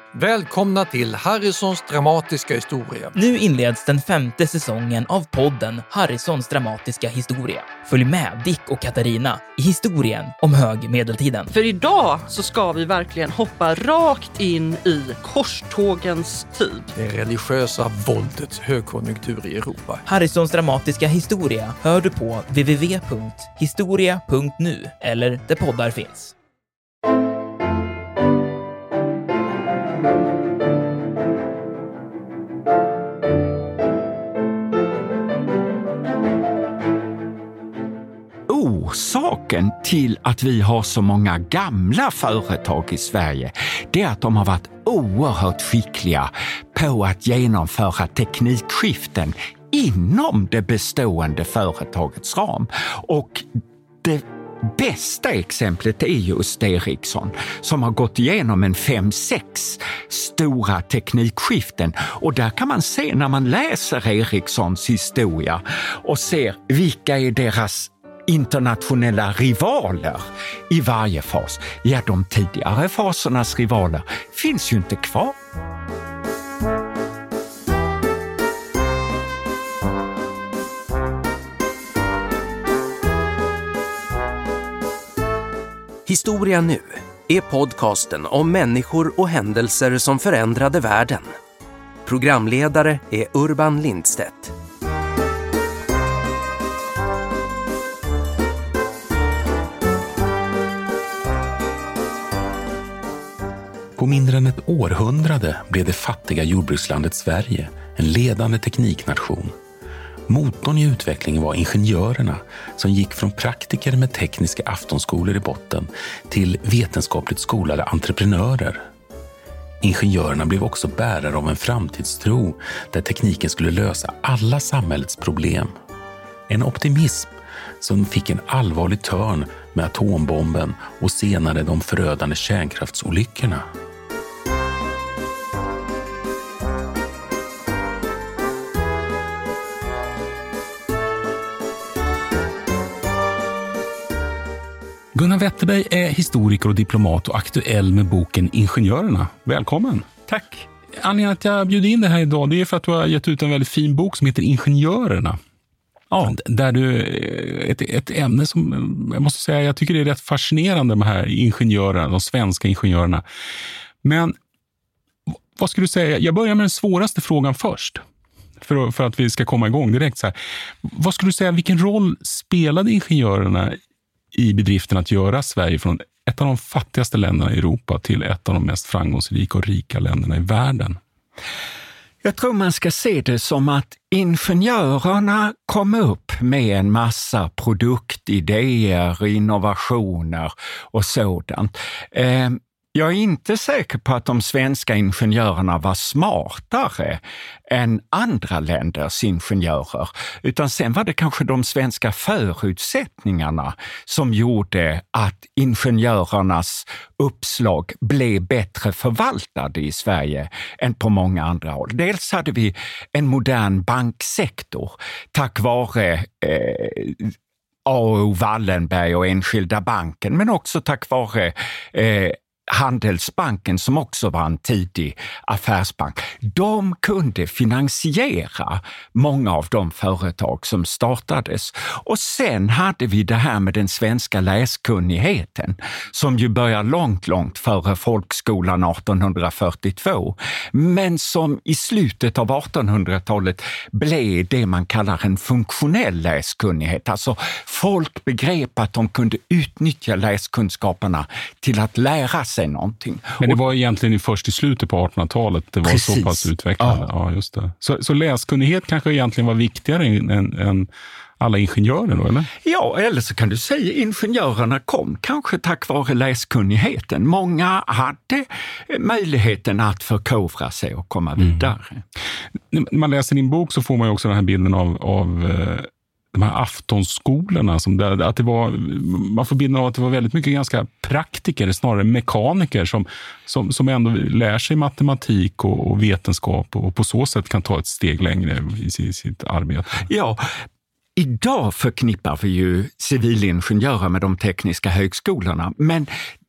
Välkomna till Harrisons dramatiska historia. Nu inleds den 5:e säsongen av podden Harrisons dramatiska historia. Följ med Dick och Katarina i historien om högmedeltiden. För idag så ska vi verkligen hoppa rakt in i korstågens tid. Det religiösa våldets högkonjunktur i Europa. Harrisons dramatiska historia hör du på www.historia.nu eller där poddar finns. Orsaken till att vi har så många gamla företag i Sverige, det är att de har varit oerhört skickliga på att genomföra teknikskiften inom det bestående företagets ram. Och det bästa exemplet är just Ericsson som har gått igenom en 5-6 stora teknikskiften, och där kan man se när man läser Ericssons historia och ser vilka är deras internationella rivaler i varje fas. Ja, de tidigare fasernas rivaler finns ju inte kvar. Historia nu är podcasten om människor och händelser som förändrade världen. Programledare är Urban Lindstedt. På mindre än ett århundrade blev det fattiga jordbrukslandet Sverige en ledande tekniknation. Motorn i utvecklingen var ingenjörerna som gick från praktiker med tekniska aftonskolor i botten till vetenskapligt skolade entreprenörer. Ingenjörerna blev också bärare av en framtidstro där tekniken skulle lösa alla samhällets problem. En optimism som fick en allvarlig törn med atombomben och senare de förödande kärnkraftsolyckorna. Gunnar Wetterberg är historiker och diplomat och aktuell med boken Ingenjörerna. Välkommen! Tack! Anledningen att jag bjuder in det här idag, det är för att du har gett ut en väldigt fin bok som heter Ingenjörerna. Ja, där du ett ämne som jag måste säga, jag tycker det är rätt fascinerande med här ingenjörerna, de svenska ingenjörerna. Men vad skulle du säga? Jag börjar med den svåraste frågan först. För att vi ska komma igång direkt så här. Vad skulle du säga, vilken roll spelade ingenjörerna i bedriften att göra Sverige från ett av de fattigaste länderna i Europa till ett av de mest framgångsrika och rika länderna i världen? Jag tror man ska se det som att ingenjörerna kom upp med en massa produktidéer, innovationer och sådant. Jag är inte säker på att de svenska ingenjörerna var smartare än andra länders ingenjörer, utan sen var det kanske de svenska förutsättningarna som gjorde att ingenjörernas uppslag blev bättre förvaltade i Sverige än på många andra håll. Dels hade vi en modern banksektor tack vare A.O. Wallenberg och Enskilda banken, men också tack vare Handelsbanken som också var en tidig affärsbank. De kunde finansiera många av de företag som startades. Och sen hade vi det här med den svenska läskunnigheten som ju börjar långt före folkskolan 1842. Men som i slutet av 1800-talet blev det man kallar en funktionell läskunnighet. Alltså folk begrep att de kunde utnyttja läskunskaperna till att lära sig någonting. Men det var egentligen först i slutet på 1800-talet det var så pass utvecklande. Ja, just det. Så läskunnighet kanske egentligen var viktigare än alla ingenjörer då, eller? Ja, eller så kan du säga ingenjörerna kom kanske tack vare läskunnigheten. Många hade möjligheten att förkovra sig och komma vidare. När man läser din bok så får man ju också den här bilden av de här aftonskolorna som att det var, man får bilden av att det var väldigt mycket ganska praktiker, snarare mekaniker som ändå lär sig matematik och vetenskap och på så sätt kan ta ett steg längre i sitt arbete. Ja, idag förknippar vi ju civilingenjörer med de tekniska högskolorna, men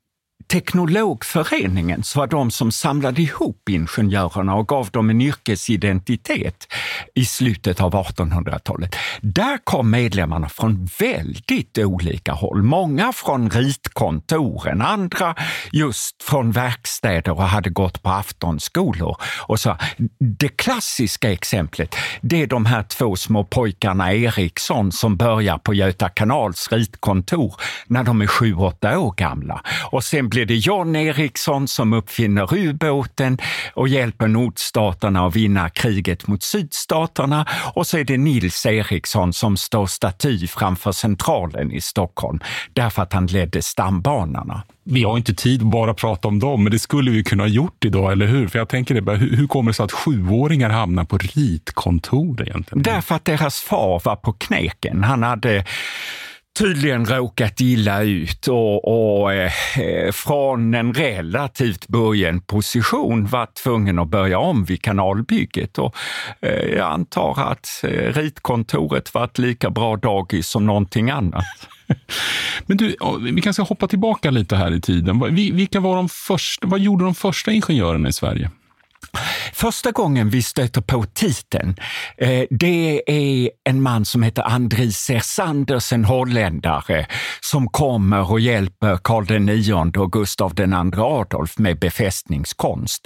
Teknologföreningen så var de som samlade ihop ingenjörerna och gav dem en yrkesidentitet i slutet av 1800-talet. Där kom medlemmarna från väldigt olika håll. Många från ritkontoren, andra just från verkstäder och hade gått på aftonskolor. Och så, det klassiska exemplet, det är de här två små pojkarna Eriksson som börjar på Göta kanals ritkontor när de är 7-8 år gamla. Och sen blir det John Eriksson som uppfinner ubåten och hjälper nordstaterna att vinna kriget mot sydstaterna. Och så är det Nils Eriksson som står staty framför Centralen i Stockholm därför att han ledde stambanorna. Vi har inte tid att bara prata om dem, men det skulle vi kunna ha gjort idag, eller hur? För jag tänker det bara, hur kommer det sig att 7-åringar hamnar på ritkontor egentligen? Därför att deras far var på knäcken. Han hade tydligen råkat illa ut och från en relativt början position var tvungen att börja om vid kanalbygget. Och jag antar att ritkontoret var ett lika bra dagis som någonting annat. Men du, vi kanske hoppa tillbaka lite här i tiden. Vilka var vad gjorde de första ingenjörerna i Sverige? Första gången vi stöter på titeln, det är en man som heter Andries Sersanders, en holländare som kommer och hjälper Karl IX och Gustav II Adolf med befästningskonst.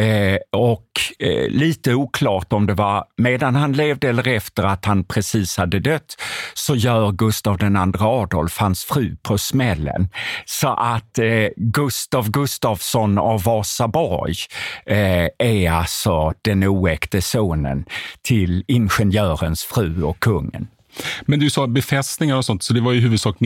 Lite oklart om det var medan han levde eller efter att han precis hade dött, så gör Gustav II Adolf hans fru på smällen. Så att Gustav Gustafsson av Vasaborg är alltså den oäkte sonen till ingenjörens fru och kungen. Men du sa befästningar och sånt, så det var ju i huvudsak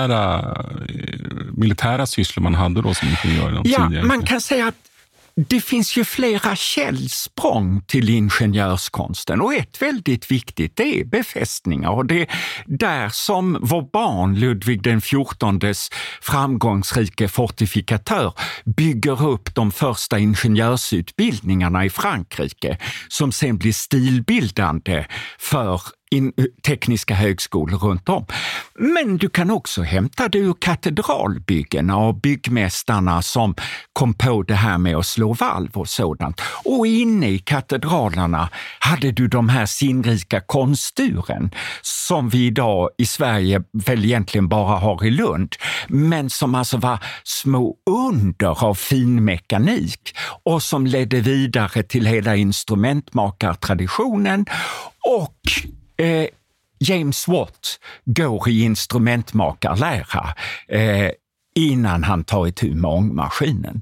militära sysslor man hade då som ingenjör. Ja, man kan säga att det finns ju flera källsprång till ingenjörskonsten och ett väldigt viktigt, det är befästningar, och det är där som vår barn Ludvig den XIV:s framgångsrike fortifikatör bygger upp de första ingenjörsutbildningarna i Frankrike som sen blir stilbildande för tekniska högskolor runt om. Men du kan också hämta det ur katedralbyggena och byggmästarna som kom på det här med att slå valv och sådant. Och inne i katedralerna hade du de här sinnrika konststuren som vi idag i Sverige väl egentligen bara har i Lund, men som alltså var små under av fin mekanik och som ledde vidare till hela instrumentmakartraditionen. Och James Watt går i instrumentmakarlära innan han tar itu med ångmaskinen.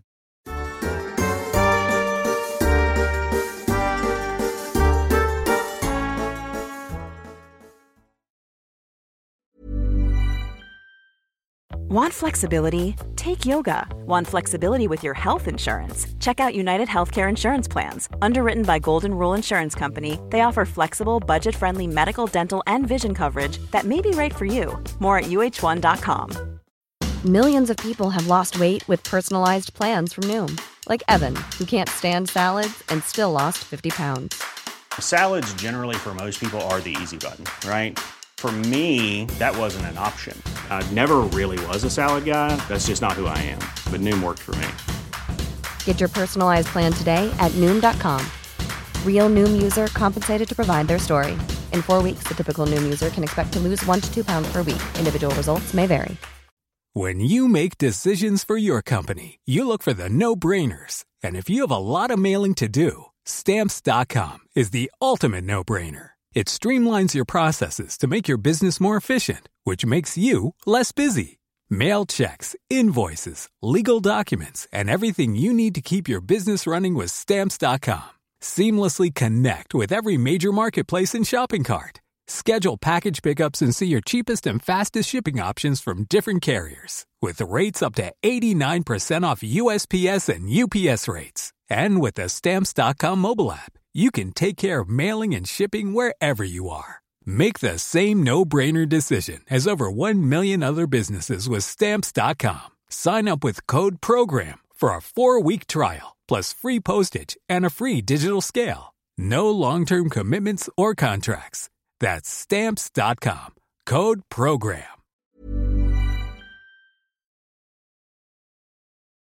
Want flexibility? Take yoga. Want flexibility with your health insurance? Check out United Healthcare Insurance Plans. Underwritten by Golden Rule Insurance Company, they offer flexible, budget-friendly medical, dental, and vision coverage that may be right for you. More at uh1.com. Millions of people have lost weight with personalized plans from Noom. Like Evan, who can't stand salads and still lost 50 pounds. Salads generally for most people are the easy button, right? For me, that wasn't an option. I never really was a salad guy. That's just not who I am. But Noom worked for me. Get your personalized plan today at Noom.com. Real Noom user compensated to provide their story. In 4 weeks, the typical Noom user can expect to lose 1 to 2 pounds per week. Individual results may vary. When you make decisions for your company, you look for the no-brainers. And if you have a lot of mailing to do, Stamps.com is the ultimate no-brainer. It streamlines your processes to make your business more efficient, which makes you less busy. Mail checks, invoices, legal documents, and everything you need to keep your business running with Stamps.com. Seamlessly connect with every major marketplace and shopping cart. Schedule package pickups and see your cheapest and fastest shipping options from different carriers. With rates up to 89% off USPS and UPS rates. And with the Stamps.com mobile app, you can take care of mailing and shipping wherever you are. Make the same no-brainer decision as over 1 million other businesses with Stamps.com. Sign up with code PROGRAM for a 4-week trial, plus free postage and a free digital scale. No long-term commitments or contracts. That's Stamps.com. Code PROGRAM.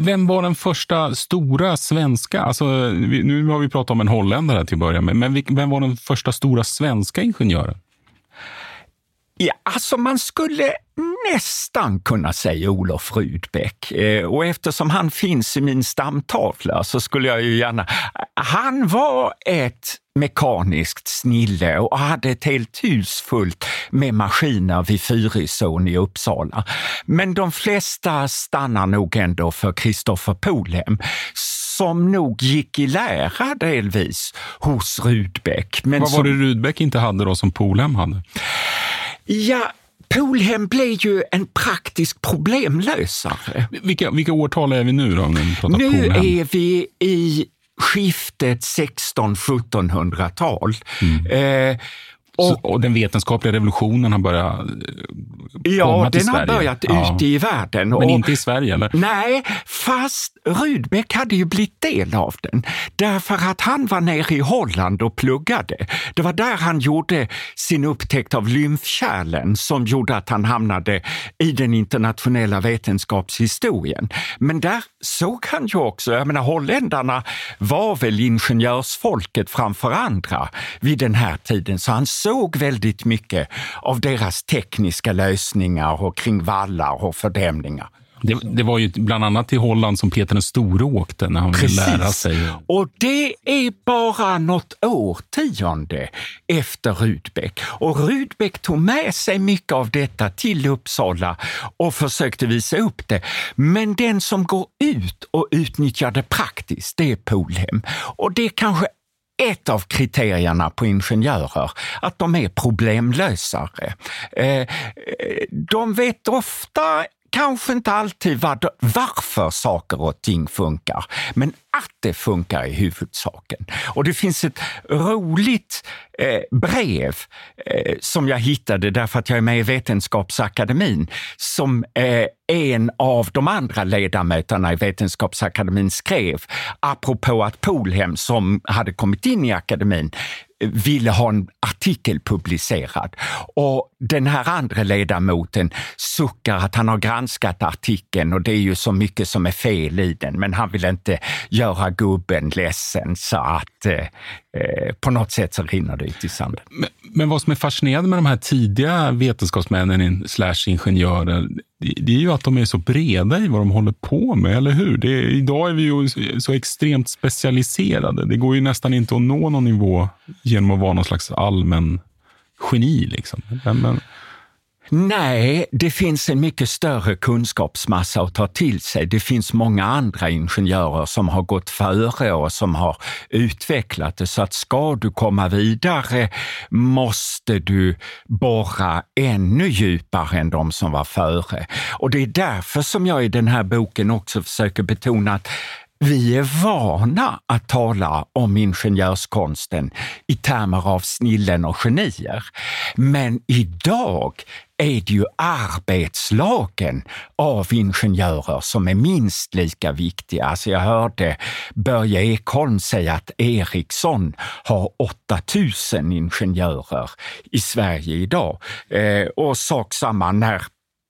Vem var den första stora svenska, alltså nu har vi pratat om en holländare till början, men vem var den första stora svenska ingenjören? Ja, alltså man skulle nästan kunna säga Olof Rudbeck. Och eftersom han finns i min stamtavla så skulle jag ju gärna... Han var ett mekaniskt snille och hade ett helt hus fullt med maskiner vid Fyrisån i Uppsala. Men de flesta stannar nog ändå för Christopher Polhem, som nog gick i lära delvis hos Rudbeck. Men vad var det Rudbeck inte hade då som Polhem hade? Ja, Polhem blev ju en praktisk problemlösare. Vilka årtal är vi nu då? Nu är vi i skiftet 1600-1700-tal. Och den vetenskapliga revolutionen har börjat komma till Sverige? Ja, den har börjat ute i världen. Men inte i Sverige, eller? Nej, fast Rudbeck hade ju blivit del av den. Därför att han var nere i Holland och pluggade. Det var där han gjorde sin upptäckt av lymfkärlen som gjorde att han hamnade i den internationella vetenskapshistorien. Men där såg han ju också, jag menar holländarna var väl ingenjörsfolket framför andra vid den här tiden, så han såg väldigt mycket av deras tekniska lösningar och kring vallar och fördämningar. Det var ju bland annat i Holland som Peter den store åkte när han ville lära sig. Och det är bara något årtionde efter Rudbeck. Och Rudbeck tog med sig mycket av detta till Uppsala och försökte visa upp det. Men den som går ut och utnyttjar det praktiskt, det är Polhem. Och det är kanske ett av kriterierna på ingenjörer, att de är problemlösare. De vet ofta, kanske inte alltid varför saker och ting funkar, men att det funkar i huvudsaken. Och det finns ett roligt brev som jag hittade därför att jag är med i Vetenskapsakademin, som en av de andra ledamöterna i Vetenskapsakademin skrev apropå att Polhem, som hade kommit in i akademin, ville ha en artikel publicerad. Och den här andra ledamoten suckar att han har granskat artikeln och det är ju så mycket som är fel i den, men han vill inte göra gubben ledsen, så att på något sätt så rinner det ut i sanden. Men vad som är fascinerande med de här tidiga vetenskapsmännen / ingenjörer, det är ju att de är så breda i vad de håller på med, eller hur? Idag är vi ju så extremt specialiserade. Det går ju nästan inte att nå någon nivå genom att vara någon slags allmän geni liksom. Men... Nej, det finns en mycket större kunskapsmassa att ta till sig. Det finns många andra ingenjörer som har gått före och som har utvecklat det. Så att ska du komma vidare måste du borra ännu djupare än de som var före. Och det är därför som jag i den här boken också försöker betona att vi är vana att tala om ingenjörskonsten i termer av snillen och genier. Men idag är det ju arbetslagen av ingenjörer som är minst lika viktiga. Alltså jag hörde Börje Ekholm säga att Ericsson har 8000 ingenjörer i Sverige idag. Och sak samma när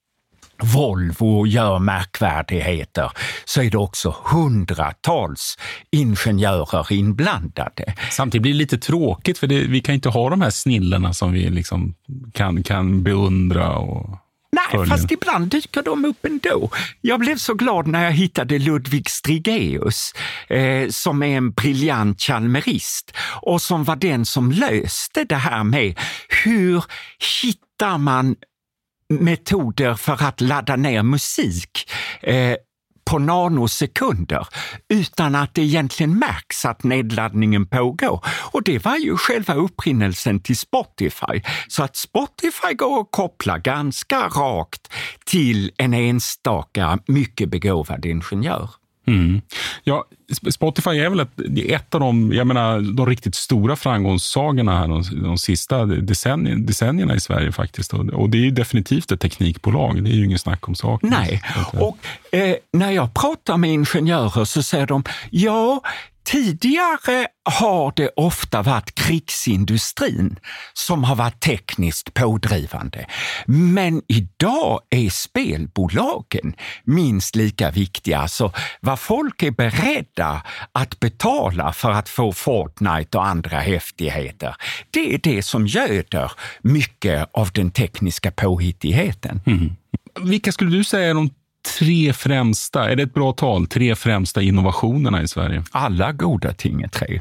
Volvo gör märkvärdigheter, så är det också hundratals ingenjörer inblandade. Samtidigt blir det lite tråkigt, för vi kan inte ha de här snillena som vi liksom kan beundra och... Nej, fast ibland dyker de upp ändå. Jag blev så glad när jag hittade Ludvig Strigeus som är en briljant chalmerist och som var den som löste det här med hur hittar man metoder för att ladda ner musik på nanosekunder utan att det egentligen märks att nedladdningen pågår. Och det var ju själva upprinnelsen till Spotify. Så att Spotify går att koppla ganska rakt till en enstaka mycket begåvad ingenjör. Mm. Ja, Spotify är väl ett av de riktigt stora framgångssagorna här de sista decennierna i Sverige faktiskt. Och det är ju definitivt ett teknikbolag, det är ju ingen snack om saken. Nej, och när jag pratar med ingenjörer så säger de, ja, Tidigare har det ofta varit krigsindustrin som har varit tekniskt pådrivande. Men idag är spelbolagen minst lika viktiga. Alltså vad folk är beredda att betala för att få Fortnite och andra häftigheter. Det är det som göder mycket av den tekniska påhittigheten. Mm. Vilka skulle du säga är de 3 främsta, är det ett bra tal, 3 främsta innovationerna i Sverige? Alla goda ting är 3.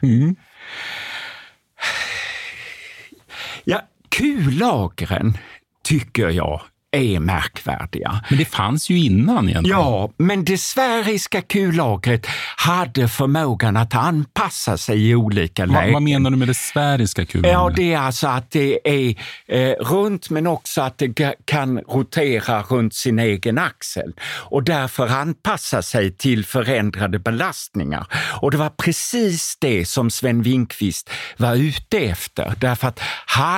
Ja, kullagren tycker jag är märkvärdiga. Men det fanns ju innan egentligen. Ja, men det sfäriska kullagret hade förmågan att anpassa sig i olika lägen. Vad menar du med det sfäriska kullagret? Ja, det är alltså att det är runt, men också att det kan rotera runt sin egen axel och därför anpassa sig till förändrade belastningar. Och det var precis det som Sven Winkvist var ute efter, därför att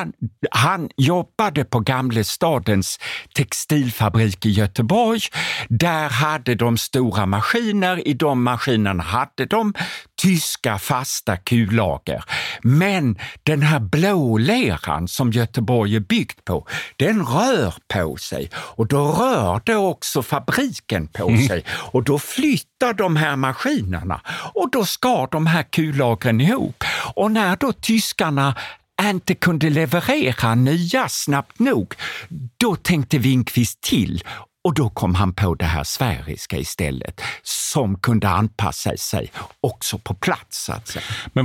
han jobbade på Gamlestadens textilfabrik i Göteborg. Där hade de stora maskiner. I de maskinerna hade de tyska fasta kullager. Men den här blåleran som Göteborg är byggt på, den rör på sig. Och då rörde också fabriken på sig. Och då flyttar de här maskinerna. Och då ska de här kullagren ihop. Och när då tyskarna inte kunde leverera nya snabbt nog, då tänkte Winkvist till och då kom han på det här sfäriska istället som kunde anpassa sig också på plats. Så att säga. Men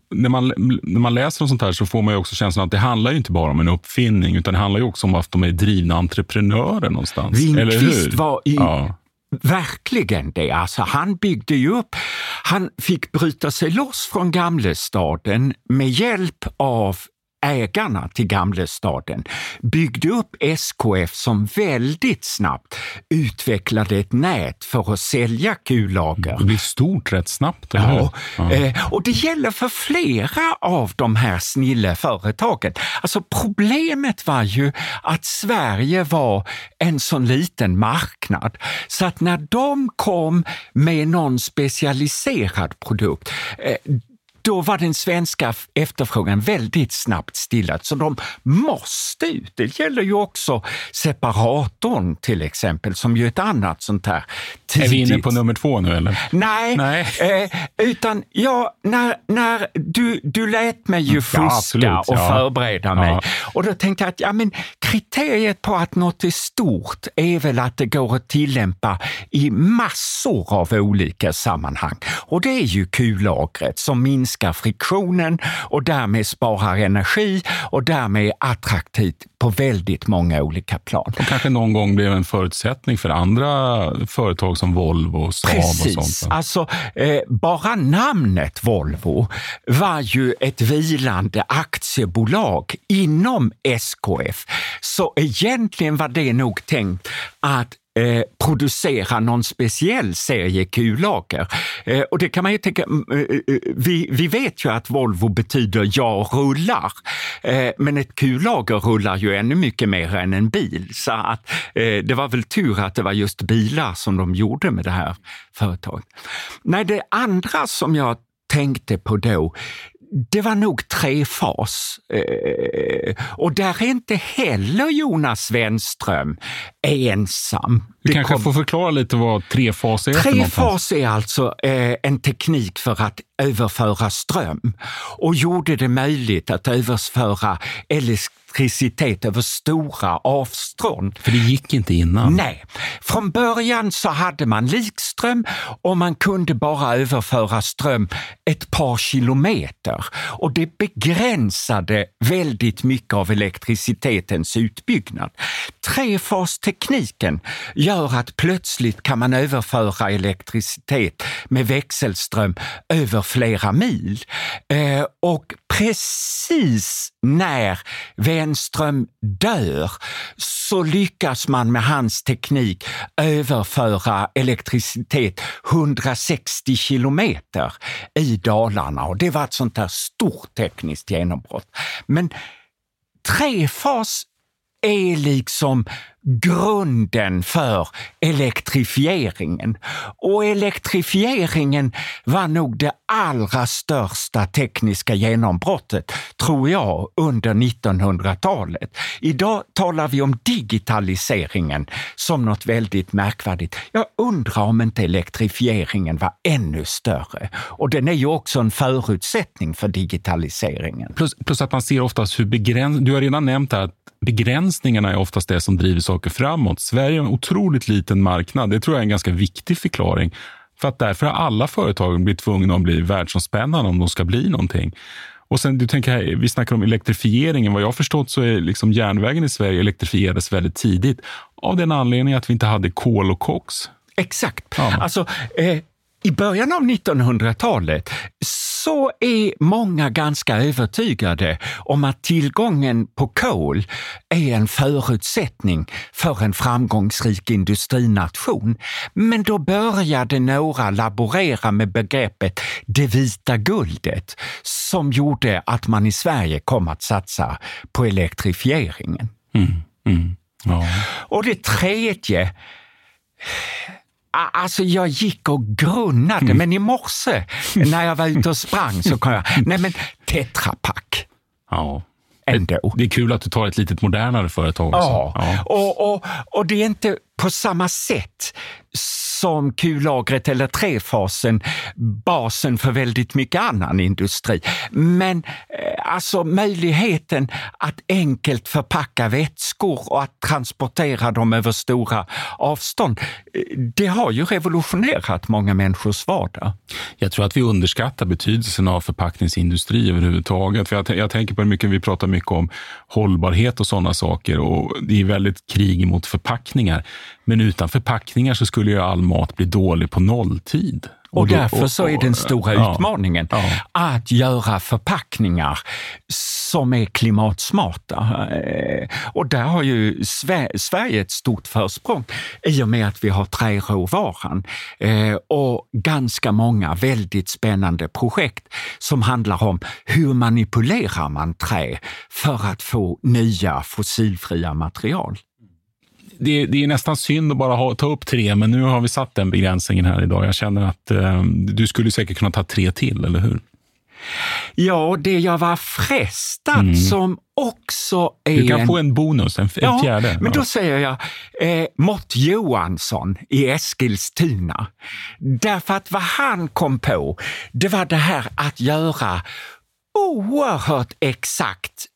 när man läser om sånt här så får man ju också känslan att det handlar ju inte bara om en uppfinning utan det handlar ju också om att de är drivna entreprenörer någonstans. Winkvist var verkligen det. Alltså, han byggde ju upp, han fick bryta sig loss från Gamlestaden med hjälp av ägarna till Gamlestaden, byggde upp SKF som väldigt snabbt utvecklade ett nät för att sälja kullager. Det blir stort rätt snabbt, eller hur? Ja. Och det gäller för flera av de här snilleföretagen. Alltså problemet var ju att Sverige var en sån liten marknad så att när de kom med någon specialiserad produkt, då var den svenska efterfrågan väldigt snabbt stillad. Så de måste ut. Det gäller ju också separatorn till exempel, som ju ett annat sånt här tidigt. Är vi inne på nummer 2 nu eller? Nej. Utan när du lät mig ju fuska och förbereda mig. Ja. Och då tänkte jag att kriteriet på att något är stort är väl att det går att tillämpa i massor av olika sammanhang. Och det är ju kullagret som minskar friktionen och därmed sparar energi och därmed är attraktivt på väldigt många olika plan. Och kanske någon gång blev en förutsättning för andra företag som Volvo och Saab. Precis. Och sånt. Alltså bara namnet Volvo var ju ett vilande aktiebolag inom SKF. Så egentligen var det nog tänkt att producera någon speciell serie kullager. Och det kan man ju tänka, vi vet ju att Volvo betyder jag rullar, men ett kullager rullar ju ännu mycket mer än en bil. Så att det var väl tur att det var just bilar som de gjorde med det här företaget. Nej, det andra som jag tänkte på då, det var nog trefas. Och där är inte heller Jonas Wenström ensam. Du kanske får förklara lite vad trefas är för någonting. Trefas är alltså en teknik för att överföra ström och gjorde det möjligt att överföra elektricitet över stora avstånd. För det gick inte innan? Nej. Från början så hade man likström och man kunde bara överföra ström ett par kilometer. Och det begränsade väldigt mycket av elektricitetens utbyggnad. Trefastekniken gör att plötsligt kan man överföra elektricitet med växelström över flera mil. Och precis när Wenström dör så lyckas man med hans teknik överföra elektricitet 160 kilometer i Dalarna. Och det var ett sånt där stort tekniskt genombrott. Men trefas är liksom grunden för elektrifieringen. Och elektrifieringen var nog det allra största tekniska genombrottet, tror jag, under 1900-talet. Idag talar vi om digitaliseringen som något väldigt märkvärdigt. Jag undrar om inte elektrifieringen var ännu större. Och den är ju också en förutsättning för digitaliseringen. Plus att man ser oftast hur du har redan nämnt här att begränsningarna är oftast det som driver saker framåt. Sverige är en otroligt liten marknad. Det tror jag är en ganska viktig förklaring. För att därför har alla företag blivit tvungna att bli världsomspännande om de ska bli någonting. Och sen, du tänker här, vi snackar om elektrifieringen. Vad jag har förstått så är liksom järnvägen i Sverige elektrifierades väldigt tidigt. Av den anledningen att vi inte hade kol och koks. Exakt. Ja. Alltså, i början av 1900-talet så är många ganska övertygade om att tillgången på kol är en förutsättning för en framgångsrik industrination. Men då började några laborera med begreppet det vita guldet som gjorde att man i Sverige kom att satsa på elektrifieringen. Ja. Och det tredje... Alltså jag gick och grunnade, men i morse när jag var ute och sprang så kom jag, Tetra Pak. Ja. Ändå. Det är kul att du tar ett litet modernare företag också. Ja. Och det är inte på samma sätt som kullagret eller trefasen basen för väldigt mycket annan industri. Men alltså möjligheten att enkelt förpacka vätskor och att transportera dem över stora avstånd, det har ju revolutionerat många människors vardag. Jag tror att vi underskattar betydelsen av förpackningsindustri överhuvudtaget. För jag tänker på hur mycket vi pratar mycket om hållbarhet och sådana saker, och det är väldigt krig mot förpackningar. Men utan förpackningar så skulle ju all mat bli dålig på nolltid. Och därför så är den stora utmaningen att göra förpackningar som är klimatsmarta. Och där har ju Sverige ett stort försprång i och med att vi har träråvaran och ganska många väldigt spännande projekt som handlar om hur manipulerar man trä för att få nya fossilfria material. Det är nästan synd att bara ta upp 3, men nu har vi satt den begränsningen här idag. Jag känner att du skulle säkert kunna ta 3 till, eller hur? Ja, det jag var frestad som också är... Du kan få en bonus, en fjärde. Men då säger jag Mott Johansson i Eskilstuna. Därför att vad han kom på, det var det här att göra oerhört exakt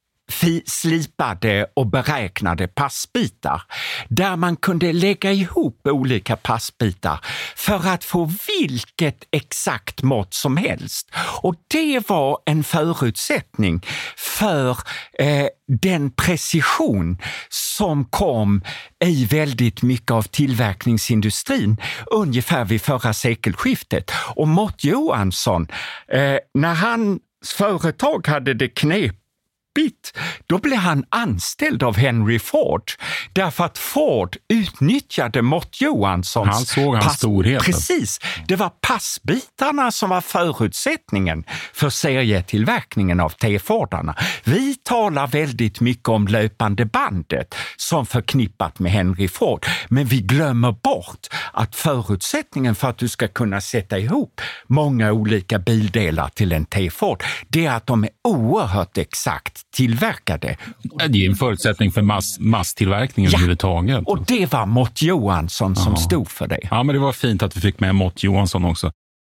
slipade och beräknade passbitar där man kunde lägga ihop olika passbitar för att få vilket exakt mått som helst. Och det var en förutsättning för den precision som kom i väldigt mycket av tillverkningsindustrin ungefär vid förra sekelskiftet. Och Mott Johansson, när hans företag hade det knep, då blev han anställd av Henry Ford därför att Ford utnyttjade Mott Johanssons... Han såg hans storhet. Precis, det var passbitarna som var förutsättningen för serietillverkningen av T-Fordarna. Vi talar väldigt mycket om löpande bandet som förknippat med Henry Ford, men vi glömmer bort att förutsättningen för att du ska kunna sätta ihop många olika bildelar till en T-Ford, det är att de är oerhört exakt tillverkade. Det är en förutsättning för masstillverkning överhuvudtaget. Och det var Mott Johansson som stod för det. Ja, men det var fint att vi fick med Mott Johansson också.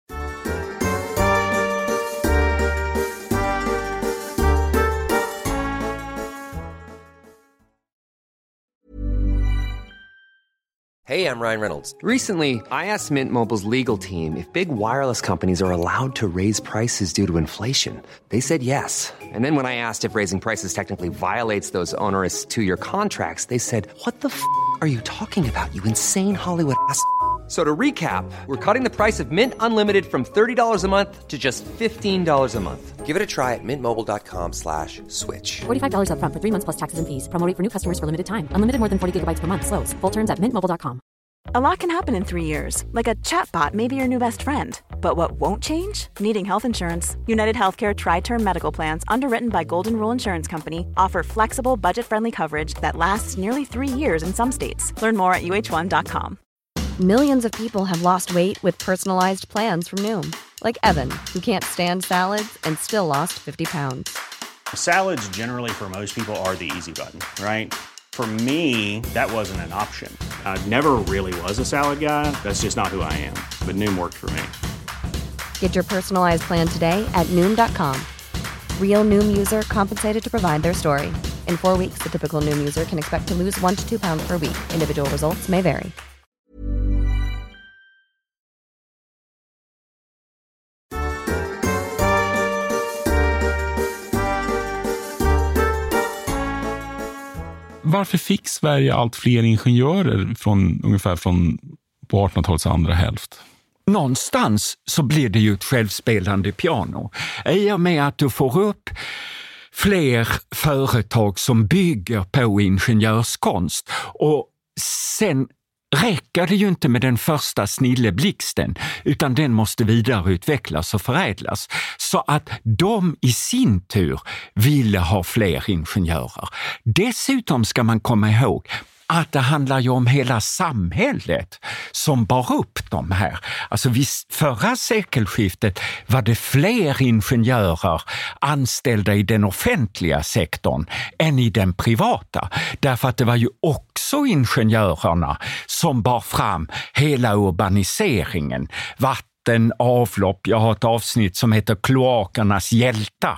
Hey, I'm Ryan Reynolds. Recently, I asked Mint Mobile's legal team if big wireless companies are allowed to raise prices due to inflation. They said yes. And then when I asked if raising prices technically violates those onerous 2-year contracts, they said, "What the f*** are you talking about, you insane Hollywood ass?" So to recap, we're cutting the price of Mint Unlimited from $30 a month to just $15 a month. Give it a try at mintmobile.com/switch. $45 up front for 3 months plus taxes and fees. Promo rate for new customers for limited time. Unlimited more than 40 gigabytes per month. Slows full terms at mintmobile.com. A lot can happen in 3 years, like a chatbot may be your new best friend. But what won't change? Needing health insurance. United Healthcare Tri-Term Medical Plans, underwritten by Golden Rule Insurance Company, offer flexible, budget-friendly coverage that lasts nearly 3 years in some states. Learn more at uh1.com. Millions of people have lost weight with personalized plans from Noom. Like Evan, who can't stand salads and still lost 50 pounds. Salads generally for most people are the easy button, right? For me, that wasn't an option. I never really was a salad guy. That's just not who I am. But Noom worked for me. Get your personalized plan today at Noom.com. Real Noom user compensated to provide their story. In 4 weeks, the typical Noom user can expect to lose 1 to 2 pounds per week. Individual results may vary. Varför fick Sverige allt fler ingenjörer ungefär från på 1800-talets andra hälft? Någonstans så blir det ju ett självspelande piano. I och med att du får upp fler företag som bygger på ingenjörskonst, och sen räcker det ju inte med den första snilleblixten, utan den måste vidareutvecklas och förädlas, så att de i sin tur ville ha fler ingenjörer. Dessutom ska man komma ihåg att det handlar ju om hela samhället som bar upp de här. Alltså vid förra sekelskiftet var det fler ingenjörer anställda i den offentliga sektorn än i den privata. Därför att det var ju också ingenjörerna som bar fram hela urbaniseringen, avlopp. Jag har ett avsnitt som heter Kloakernas hjältar.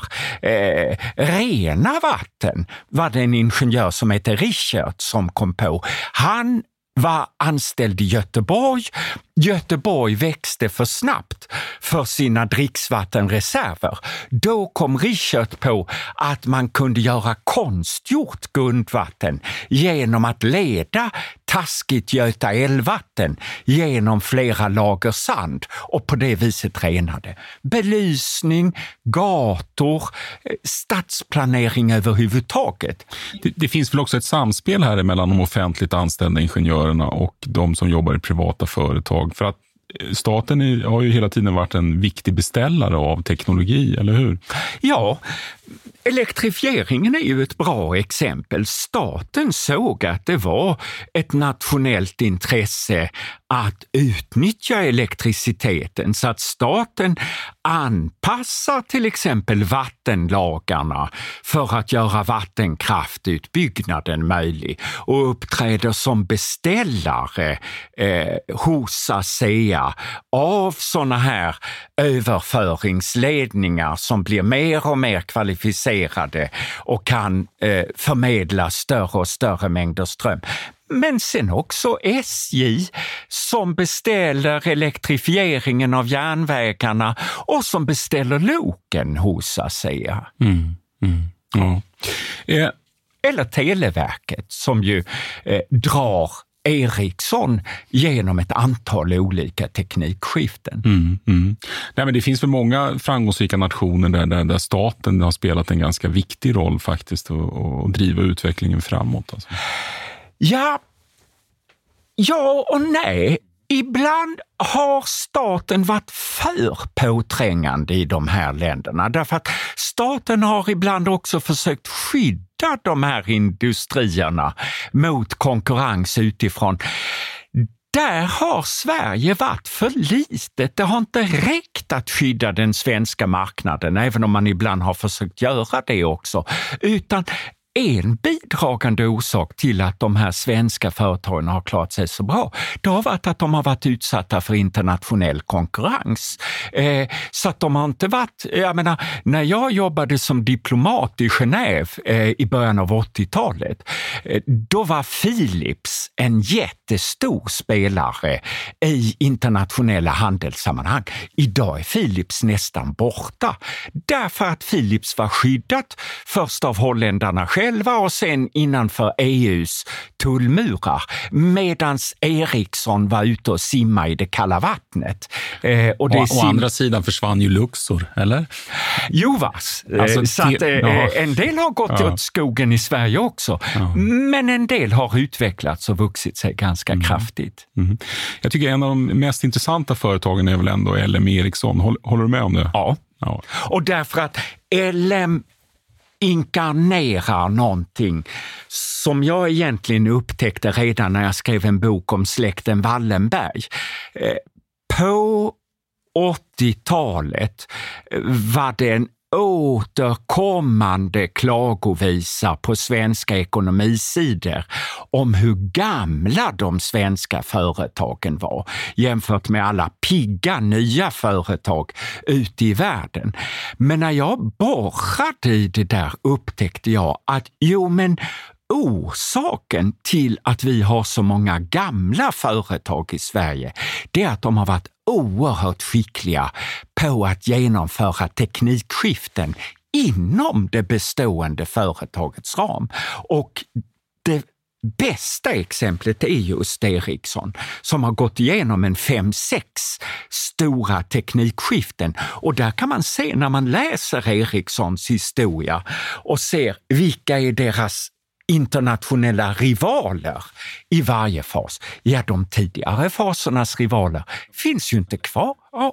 Rena vatten var det en ingenjör som heter Richard som kom på. Han var anställd i Göteborg. Göteborg växte för snabbt för sina dricksvattenreserver. Då kom Richard på att man kunde göra konstgjort grundvatten genom att leda taskigt Göta älvvatten genom flera lager sand och på det viset renade. Belysning, gator, stadsplanering överhuvudtaget. Det finns väl också ett samspel här mellan de offentligt anställda ingenjörerna och de som jobbar i privata företag. För att staten har ju hela tiden varit en viktig beställare av teknologi, eller hur? Ja, elektrifieringen är ju ett bra exempel. Staten såg att det var ett nationellt intresse att utnyttja elektriciteten, så att staten anpassar till exempel vattenlagarna för att göra vattenkraftutbyggnaden möjlig och uppträder som beställare hos ASEA av såna här överföringsledningar som blir mer och mer kvalificerade och kan förmedla större och större mängder ström. Men sen också SJ som beställer elektrifieringen av järnvägarna och som beställer loken hos ASEA. Ja. Eller Televerket som ju drar Ericsson genom ett antal olika teknikskiften. Nej, men det finns väl många framgångsrika nationer där staten har spelat en ganska viktig roll faktiskt och driva utvecklingen framåt. Alltså. Ja och nej. Ibland har staten varit för påträngande i de här länderna, därför att staten har ibland också försökt skydda de här industrierna mot konkurrens utifrån. Där har Sverige varit för litet. Det har inte räckt att skydda den svenska marknaden, även om man ibland har försökt göra det också, utan en bidragande orsak till att de här svenska företagen har klarat sig så bra, det har varit att de har varit utsatta för internationell konkurrens. Så att de har inte varit, jag menar, när jag jobbade som diplomat i Genève i början av 80-talet, då var Philips en jättestor spelare i internationella handelssammanhang. Idag är Philips nästan borta, därför att Philips var skyddat först av holländarna själv själva och sen innanför EUs tullmurar, medans Ericsson var ute och simma i det kalla vattnet. Och andra sidan försvann ju Luxor, eller? Jo, så att, en del har gått åt skogen i Sverige också, men en del har utvecklats och vuxit sig ganska kraftigt. Mm. Jag tycker en av de mest intressanta företagen är väl ändå LM Ericsson. Håller du med om det? Ja. Och därför att LM inkarnerar någonting som jag egentligen upptäckte redan när jag skrev en bok om släkten Wallenberg. På 80-talet var det en återkommande klagovisa på svenska ekonomisidor om hur gamla de svenska företagen var jämfört med alla pigga nya företag ute i världen. Men när jag borrade i det där upptäckte jag att orsaken till att vi har så många gamla företag i Sverige, det är att de har varit oerhört skickliga på att genomföra teknikskiften inom det bestående företagets ram. Och det bästa exemplet är just Ericsson som har gått igenom en 5-6 stora teknikskiften. Och där kan man se när man läser Ericssons historia och ser vilka är deras internationella rivaler i varje fas. Ja, de tidigare fasernas rivaler finns ju inte kvar.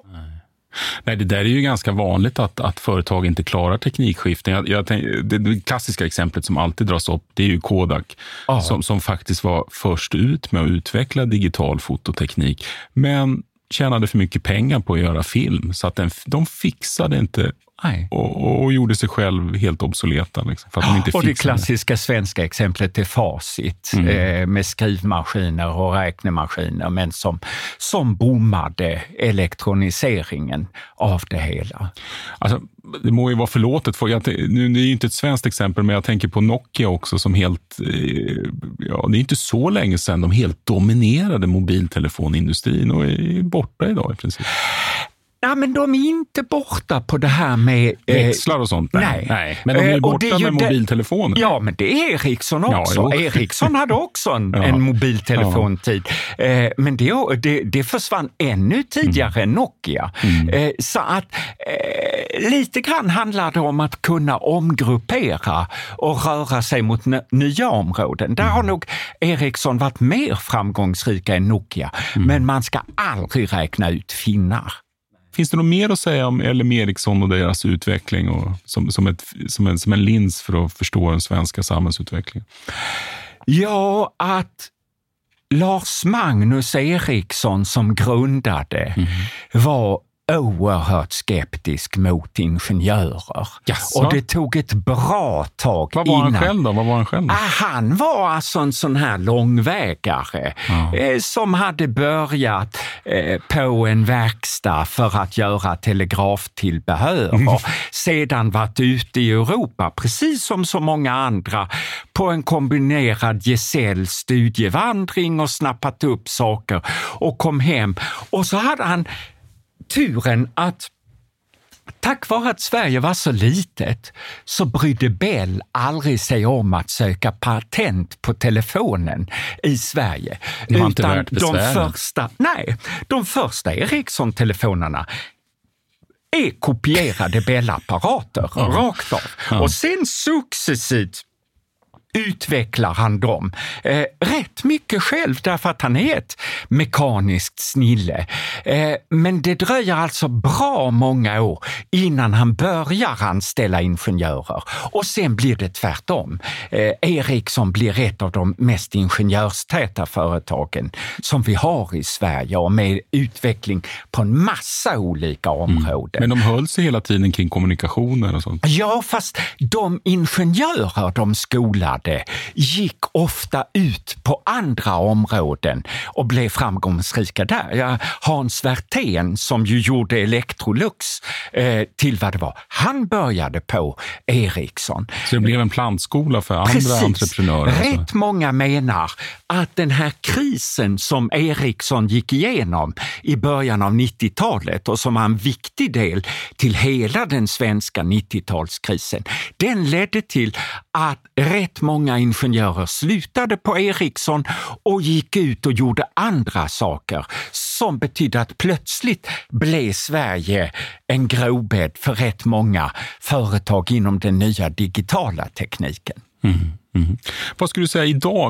Nej, det där är ju ganska vanligt att företag inte klarar teknikskiften. Det klassiska exemplet som alltid dras upp, det är ju Kodak som faktiskt var först ut med att utveckla digital fototeknik, men tjänade för mycket pengar på att göra film så att de fixade inte och gjorde sig själv helt obsoleta. Liksom, för att de inte och det klassiska svenska exemplet är Facit med skrivmaskiner och räknemaskiner, men som bommade elektroniseringen av det hela. Alltså, det må ju vara förlåtet, för det är ju inte ett svenskt exempel, men jag tänker på Nokia också som helt, det är inte så länge sedan de helt dominerade mobiltelefonindustrin och är borta idag i princip. Ja, men de är inte borta på det här med växlar och sånt. Nej. Men de är borta med mobiltelefoner. Ja, men det är Ericsson också. Ja, Ericsson hade också en mobiltelefontid. Men det försvann ännu tidigare än Nokia. Så att lite grann handlar det om att kunna omgruppera och röra sig mot nya områden. Där har nog Ericsson varit mer framgångsrika än Nokia. Men man ska aldrig räkna ut finnar. Finns det något mer att säga om LM Ericsson och deras utveckling och som en lins för att förstå den svenska samhällsutvecklingen? Ja, att Lars Magnus Ericsson som grundade var oerhört skeptisk mot ingenjörer. Jaså? Och det tog ett bra tag innan. Vad var han själv då? Han var alltså en sån här långvägare som hade börjat på en verkstad för att göra telegraftillbehör och sedan varit ute i Europa, precis som så många andra, på en kombinerad gesällstudievandring och snappat upp saker och kom hem. Och så hade han turen att tack vare att Sverige var så litet så brydde Bell aldrig sig om att söka patent på telefonen i Sverige. Det var inte värt besvären. De första Ericsson-telefonerna är kopierade Bell-apparater rakt av. Och sen successivt utvecklar han dem rätt mycket själv därför att han är ett mekaniskt snille. Men det dröjer alltså bra många år innan han börjar anställa ingenjörer. Och sen blir det tvärtom. Ericsson blir ett av de mest ingenjörstäta företagen som vi har i Sverige och med utveckling på en massa olika områden. Men de höll sig hela tiden kring kommunikationer och sånt? Ja, fast de ingenjörer de skolade började gick ofta ut på andra områden och blev framgångsrika där. Hans Werthén som ju gjorde Electrolux till vad det var. Han började på Ericsson. Så det blev en plantskola för andra entreprenörer? Rätt många menar att den här krisen som Ericsson gick igenom i början av 90-talet och som var en viktig del till hela den svenska 90-talskrisen, den ledde till att rätt många ingenjörer slutade på Ericsson och gick ut och gjorde andra saker som betydde att plötsligt blev Sverige en grobädd för rätt många företag inom den nya digitala tekniken. Vad skulle du säga idag?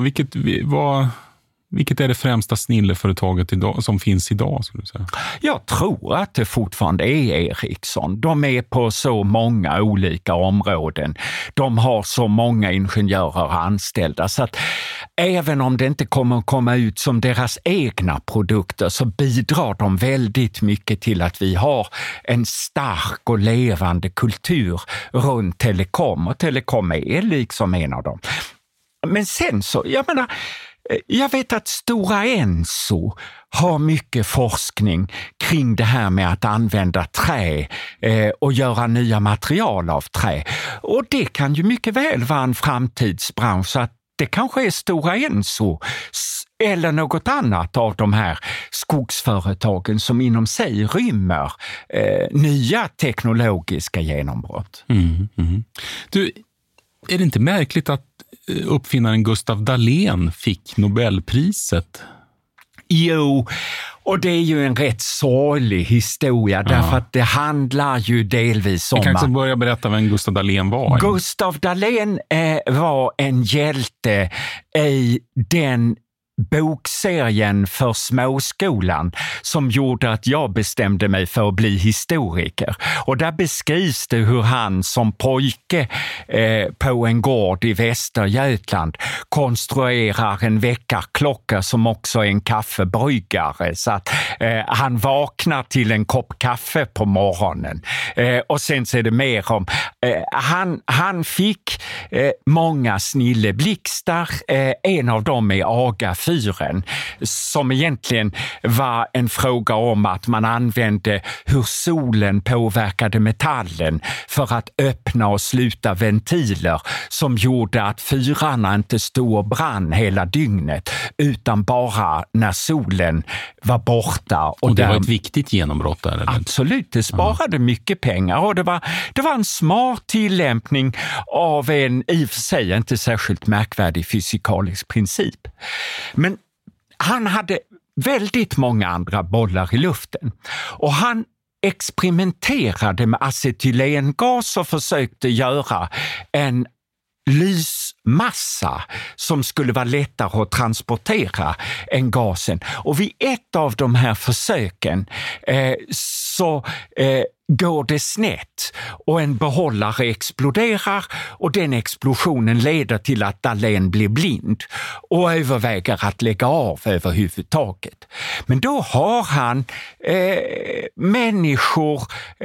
Vilket är det främsta snilleföretaget idag, som finns idag, skulle du säga? Jag tror att det fortfarande är Ericsson. De är på så många olika områden. De har så många ingenjörer anställda så att även om det inte kommer att komma ut som deras egna produkter så bidrar de väldigt mycket till att vi har en stark och levande kultur runt telekom. Och telekom är liksom en av dem. Men sen så, jag vet att Stora Enso har mycket forskning kring det här med att använda trä och göra nya material av trä. Och det kan ju mycket väl vara en framtidsbransch, så att det kanske är Stora Enso eller något annat av de här skogsföretagen som inom sig rymmer nya teknologiska genombrott. Du, är det inte märkligt att uppfinnaren Gustav Dalén fick Nobelpriset? Jo, och det är ju en rätt sorglig historia därför att det handlar ju delvis om... Jag kan också börja berätta vem Gustav Dalén var. Gustav Dalén var en hjälte i den bokserien för småskolan som gjorde att jag bestämde mig för att bli historiker. Och där beskrivs det hur han som pojke på en gård i Västergötland konstruerar en väckarklocka som också är en kaffebryggare, så att han vaknar till en kopp kaffe på morgonen. Och sen så är det mer om han fick många snilleblixtar. En av dem är Agafyren, som egentligen var en fråga om att man använde hur solen påverkade metallen för att öppna och sluta ventiler som gjorde att fyrarna inte stod och brann hela dygnet utan bara när solen var borta. Och det var ett viktigt genombrott där? Eller? Absolut, det sparade mycket pengar och det var en smart tillämpning av en i och för sig inte särskilt märkvärdig fysikalisk princip. Men han hade väldigt många andra bollar i luften och han experimenterade med acetylengas och försökte göra en lysmassa som skulle vara lättare att transportera än gasen. Och vid ett av de här försöken så går det snett och en behållare exploderar och den explosionen leder till att Dalén blir blind och överväger att lägga av överhuvudtaget. Men då har han människor,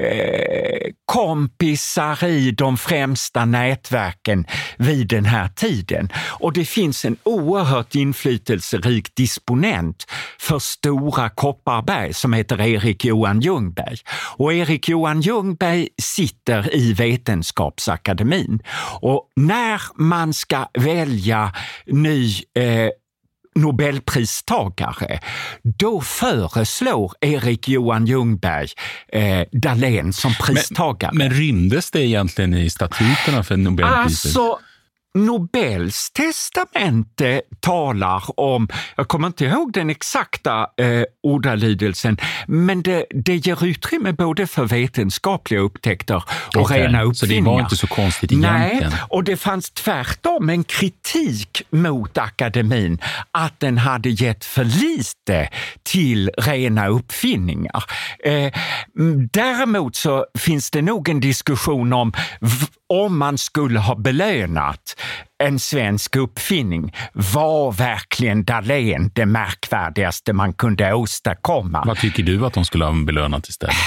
kompisar i de främsta nätverken vid den här tiden. Och det finns en oerhört inflytelserik disponent för Stora Kopparberg som heter Erik Johan Ljungberg. Och Erik Johan Ljungberg sitter i Vetenskapsakademin. Och när man ska välja ny Nobelpristagare, då föreslår Erik Johan Ljungberg Dalén som pristagare. Men rymdes det egentligen i statuterna för Nobelpriset? Alltså, Nobels testamente talar om, jag kommer inte ihåg den exakta ordalydelsen, men det ger utrymme både för vetenskapliga upptäckter och rena uppfinningar. Så det var inte så konstigt egentligen. Nej, och det fanns tvärtom en kritik mot akademin att den hade gett för lite till rena uppfinningar. Däremot så finns det nog en diskussion om man skulle ha belönat en svensk uppfinning, var verkligen Dalén det märkvärdigaste man kunde åstadkomma. Vad tycker du att de skulle ha belönat istället?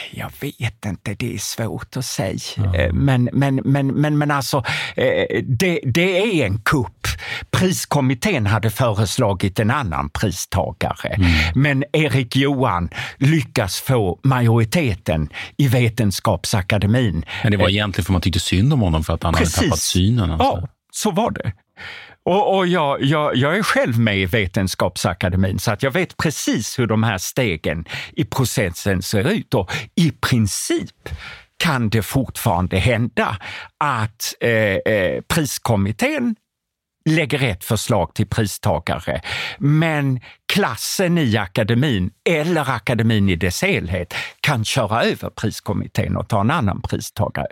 Jag vet inte, det är svårt att säga. Men alltså, det är en kupp. Priskommittén hade föreslagit en annan pristagare. Men Erik Johan lyckas få majoriteten i Vetenskapsakademin. Men det var egentligen för man tyckte synd om honom för att han hade tappat synen. Alltså. Ja, så var det. Och jag är själv med i Vetenskapsakademin så att jag vet precis hur de här stegen i processen ser ut. Och i princip kan det fortfarande hända att priskommittén lägger ett förslag till pristagare. Men klassen i akademin eller akademin i dess helhet kan köra över priskommittén och ta en annan pristagare.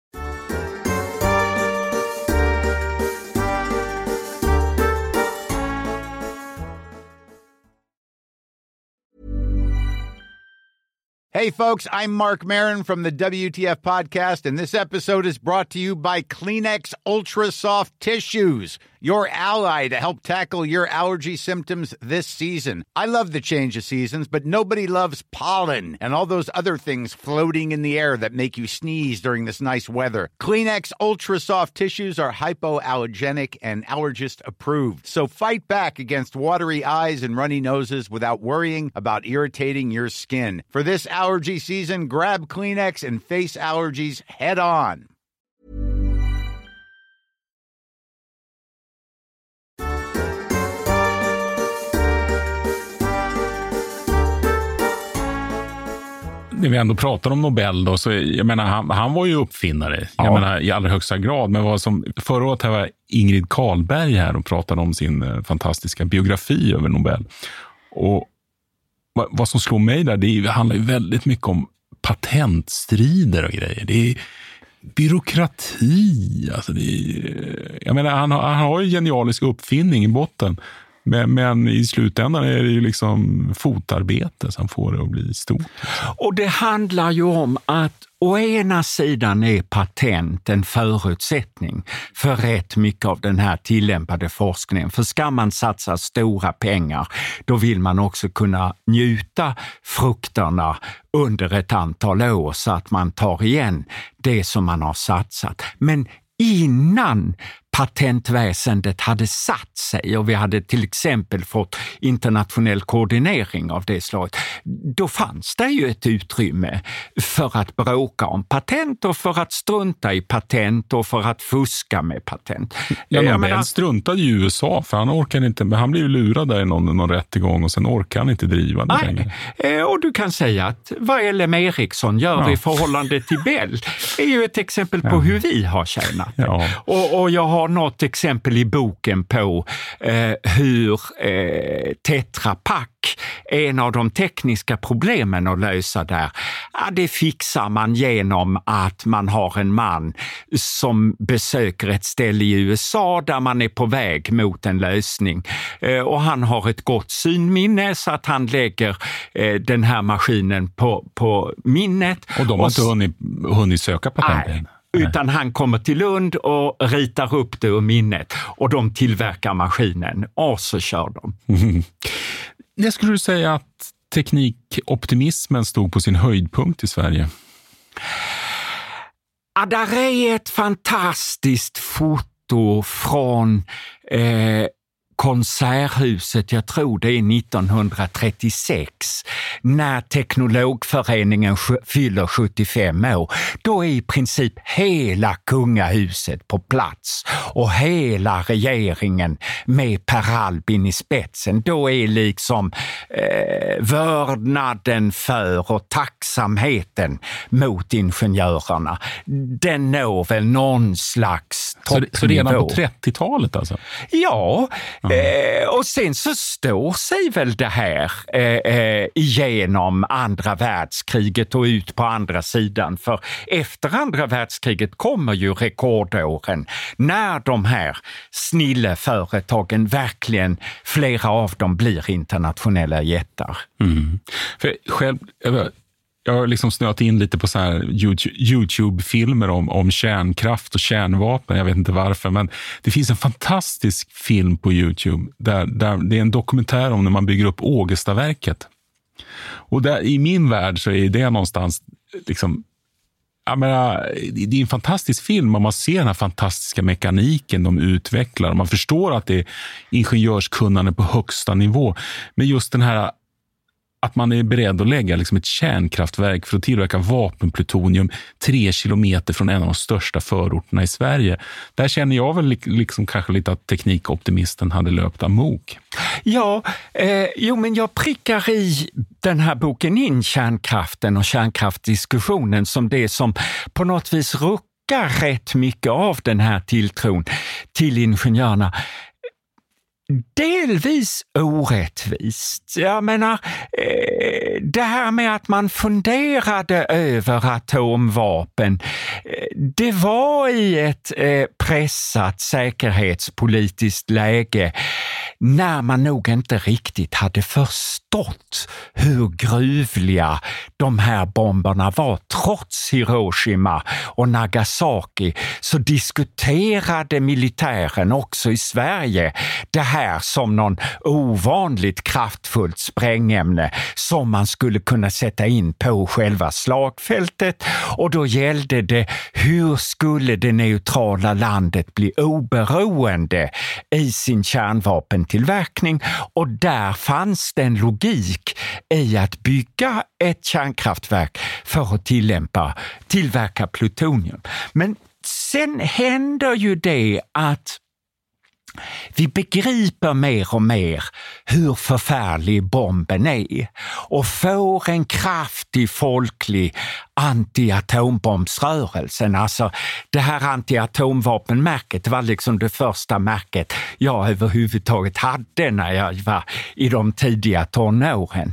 Hey folks, I'm Mark Maron from the WTF podcast, and this episode is brought to you by Kleenex Ultra Soft Tissues, your ally to help tackle your allergy symptoms this season. I love the change of seasons, but nobody loves pollen and all those other things floating in the air that make you sneeze during this nice weather. Kleenex Ultra Soft Tissues are hypoallergenic and allergist approved, so fight back against watery eyes and runny noses without worrying about irritating your skin. For this allergy season, grab Kleenex and face allergies head on. När vi ändå pratar om Nobel då, så jag menar, han var ju uppfinnare. Jag menar, i allra högsta grad. Men vad som, förra året här var Ingrid Carlberg här och pratade om sin fantastiska biografi över Nobel. Och vad som slår mig där, det handlar ju väldigt mycket om patentstrider och grejer. Det är byråkrati. Alltså jag menar, han har ju genialisk uppfinning i botten. Men i slutändan är det ju liksom fotarbete som får det att bli stort. Och det handlar ju om att å ena sidan är patent en förutsättning för rätt mycket av den här tillämpade forskningen. För ska man satsa stora pengar, då vill man också kunna njuta frukterna under ett antal år så att man tar igen det som man har satsat. Men innan patentväsendet hade satt sig och vi hade till exempel fått internationell koordinering av det slaget, då fanns det ju ett utrymme för att bråka om patent och för att strunta i patent och för att fuska med patent. Nobel struntade i USA för han orkade inte, han blev ju lurad där i någon rättegång och sen orkade han inte driva det längre. Och du kan säga att vad LM Ericsson gör i förhållande till Bell är ju ett exempel på hur vi har tjänat. Ja. Och jag har något exempel i boken på hur Tetra Pak, en av de tekniska problemen att lösa där, det fixar man genom att man har en man som besöker ett ställe i USA där man är på väg mot en lösning. Och han har ett gott synminne så att han lägger den här maskinen på minnet. Och de har inte hunnit söka patent. Utan han kommer till Lund och ritar upp det ur minnet och de tillverkar maskinen och så kör de. Jag skulle du säga att teknikoptimismen stod på sin höjdpunkt i Sverige? Ja, där är ett fantastiskt foto från Konserthuset, jag tror det är 1936, när Teknologföreningen fyller 75 år. Då är i princip hela kungahuset på plats och hela regeringen med Per Albin i spetsen. Då är liksom vördnaden för och tacksamheten mot ingenjörerna, den når väl någon slags toppnivå. Så redan på 30-talet alltså? Ja, och sen så står sig väl det här igenom andra världskriget och ut på andra sidan. För efter andra världskriget kommer ju rekordåren när de här snilleföretagen verkligen, flera av dem blir internationella jättar. För själv, jag har liksom snöat in lite på så här YouTube-filmer om kärnkraft och kärnvapen. Jag vet inte varför, men det finns en fantastisk film på YouTube där det är en dokumentär om när man bygger upp Ågestaverket. Och där, i min värld så är det någonstans liksom, jag menar, det är en fantastisk film och man ser den här fantastiska mekaniken de utvecklar. Man förstår att det är ingenjörskunnande på högsta nivå. Men just den här att man är beredd att lägga liksom ett kärnkraftverk för att tillverka vapenplutonium 3 kilometer från en av de största förorterna i Sverige. Där känner jag väl liksom kanske lite att teknikoptimisten hade löpt amok. Ja, men jag prickar i den här boken in kärnkraften och kärnkraftdiskussionen som det som på något vis ruckar rätt mycket av den här tilltron till ingenjörerna. Delvis orättvist. Jag menar, det här med att man funderade över atomvapen, det var i ett pressat säkerhetspolitiskt läge när man nog inte riktigt hade förstått hur gruvliga de här bomberna var. Trots Hiroshima och Nagasaki så diskuterade militären också i Sverige det här som någon ovanligt kraftfullt sprängämne som man skulle kunna sätta in på själva slagfältet, och då gällde det hur skulle det neutrala landet bli oberoende i sin kärnvapentillverkning, och där fanns det en logik i att bygga ett kärnkraftverk för att tillverka plutonium. Men sen händer ju det att vi begriper mer och mer hur förfärlig bomben är och får en kraftig folklig anti-atombombsrörelsen. Alltså det här anti-atomvapenmärket var liksom det första märket jag överhuvudtaget hade när jag var i de tidiga tonåren.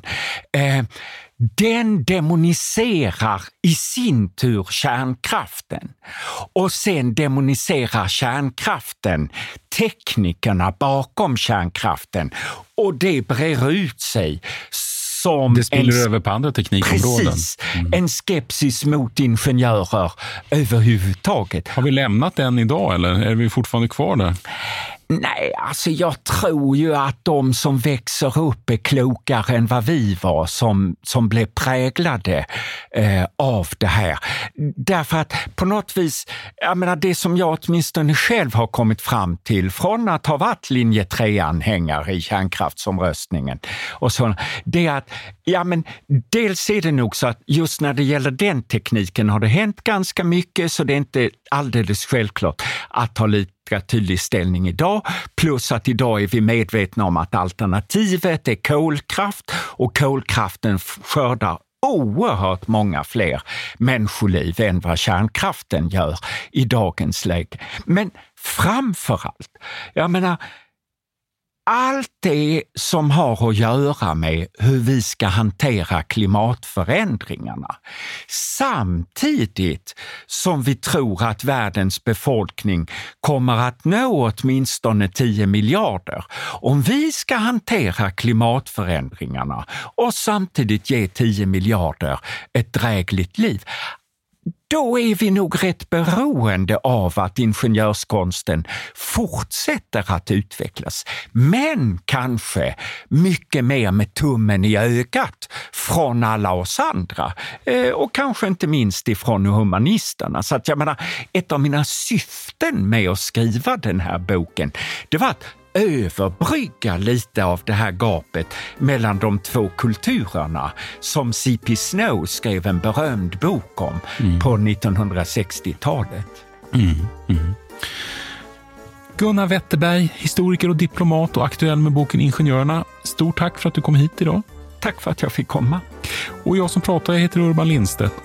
Den demoniserar i sin tur kärnkraften, och sen demoniserar kärnkraften teknikerna bakom kärnkraften, och det brer ut sig som det spiller över på andra teknikområden. Precis, en skepsis mot ingenjörer överhuvudtaget. Har vi lämnat den idag eller är vi fortfarande kvar där? Nej, alltså jag tror ju att de som växer upp är klokare än vad vi var som blev präglade av det här. Därför att på något vis, jag menar det som jag åtminstone själv har kommit fram till från att ha varit linje 3-anhängare i kärnkraftsomröstningen och så, det är att dels är det nog så att just när det gäller den tekniken har det hänt ganska mycket, så det är inte alldeles självklart att ha lite tydlig ställning idag, plus att idag är vi medvetna om att alternativet är kolkraft, och kolkraften skördar oerhört många fler människoliv än vad kärnkraften gör i dagens läge. Men framförallt, jag menar, allt det som har att göra med hur vi ska hantera klimatförändringarna, samtidigt som vi tror att världens befolkning kommer att nå åtminstone 10 miljarder. Om vi ska hantera klimatförändringarna och samtidigt ge 10 miljarder ett drägligt liv, då är vi nog rätt beroende av att ingenjörskonsten fortsätter att utvecklas. Men kanske mycket mer med tummen i ögat från alla oss andra. Och kanske inte minst ifrån humanisterna. Så att jag menar, ett av mina syften med att skriva den här boken, det var att överbrygga lite av det här gapet mellan de två kulturerna som C.P. Snow skrev en berömd bok om på 1960-talet. Gunnar Wetterberg, historiker och diplomat och aktuell med boken Ingenjörerna. Stort tack för att du kom hit idag. Tack för att jag fick komma. Och jag som pratar heter Urban Lindstedt.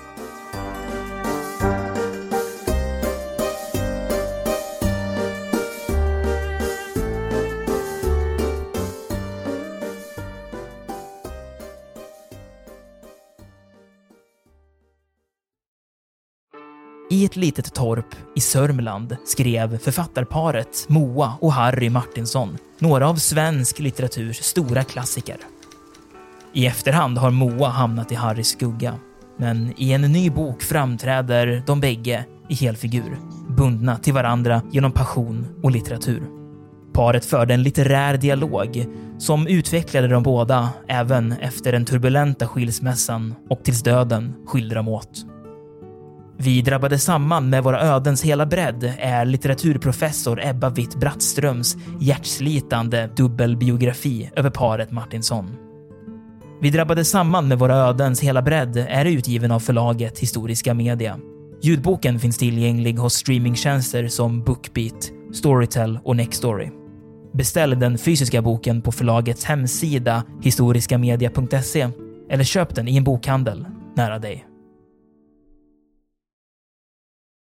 I ett litet torp i Sörmland skrev författarparet Moa och Harry Martinsson några av svensk litteraturs stora klassiker. I efterhand har Moa hamnat i Harrys skugga, men i en ny bok framträder de bägge i helfigur, bundna till varandra genom passion och litteratur. Paret förde en litterär dialog som utvecklade de båda även efter den turbulenta skilsmässan och tills döden skilde dem åt. Vi drabbade samman med våra ödens hela bredd är litteraturprofessor Ebba Witt-Brattströms hjärtslitande dubbelbiografi över paret Martinsson. Vi drabbade samman med våra ödens hela bredd är utgiven av förlaget Historiska Media. Ljudboken finns tillgänglig hos streamingtjänster som Bookbeat, Storytel och Nextory. Beställ den fysiska boken på förlagets hemsida historiskamedia.se eller köp den i en bokhandel nära dig.